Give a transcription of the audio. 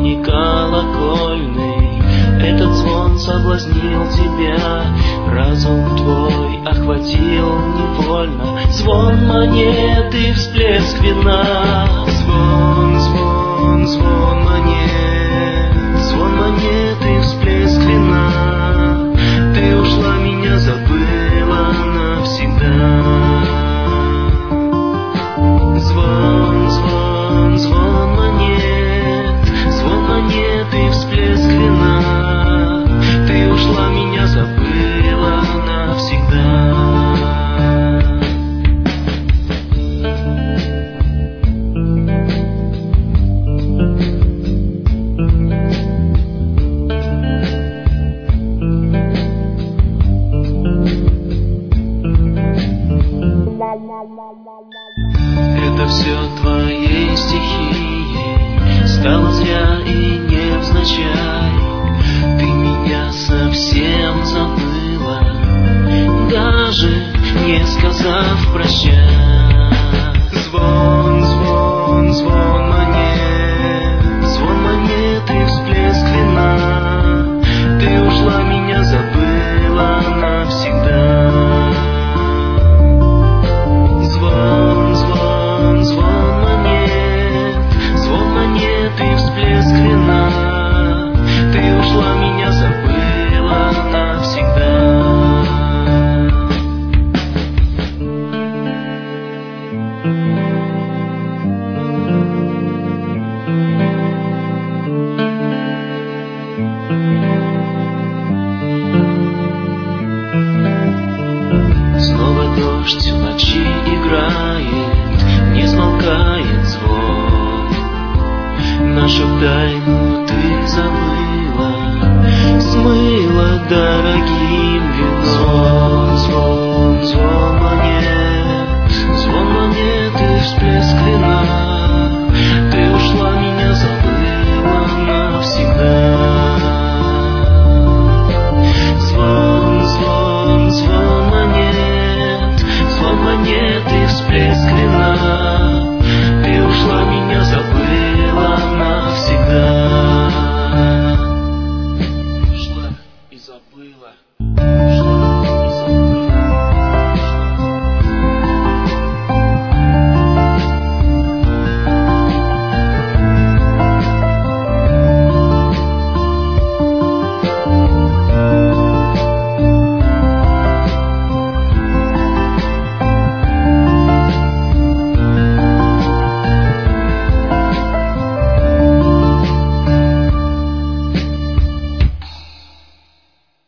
звоне колокольный. Этот звон соблазнил тебя, разум твой охватил невольно. Звон монеты, всплеск вина. Звон, звон, звон монет, звон монеты, всплеск вина. Ты ушла, меня забыла навсегда. Звон, звон, звон монет, звон монеты, всплеск вина. Ты ушла, меня забыла навсегда. Это все твоей стихией стало зря и невзначай. Ты меня совсем забыла, даже не сказав прощай. Звон, звон, звон монет, звон монеты, всплеск вина. Ты ушла, меня забыла навсегда. Звон, звон, звон монет, звон монеты, всплеск вина. Ты ушла, меня забыла навсегда. Снова дождь в ночи играет, не смолкает звон. Нашу тайну ты забыла, смыла дорогим вином. Звон, звон монет, звон монеты, всплеск вина.